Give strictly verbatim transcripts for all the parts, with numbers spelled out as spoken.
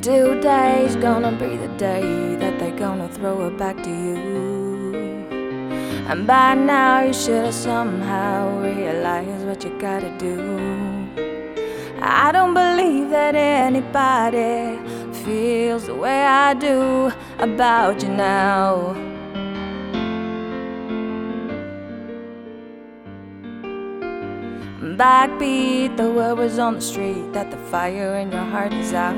Today's gonna be the day that they're gonna throw it back to you. And by now you should have somehow realized what you gotta do. I don't believe that anybody feels the way I do about you now. Backbeat, the word was on the street that the fire in your heart is out.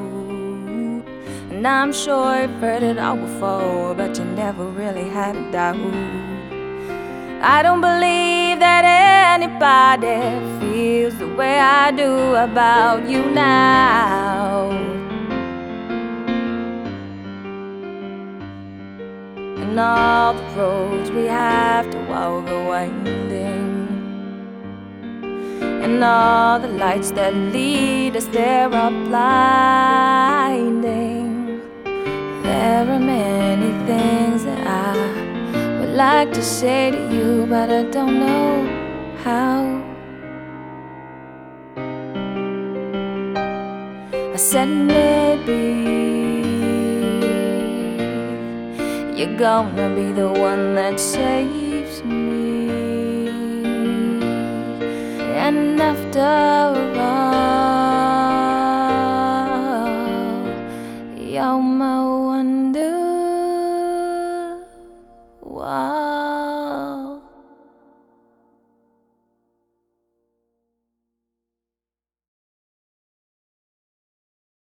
And I'm sure you've heard it all before, but you never really had a doubt. I don't believe that anybody feels the way I do about you now. And all the roads we have to walk are winding, and all the lights that lead us there are blinding. There are many things that I would like to say to you, but I don't know how. I said maybe you're gonna be the one that saves me. And after all, you're my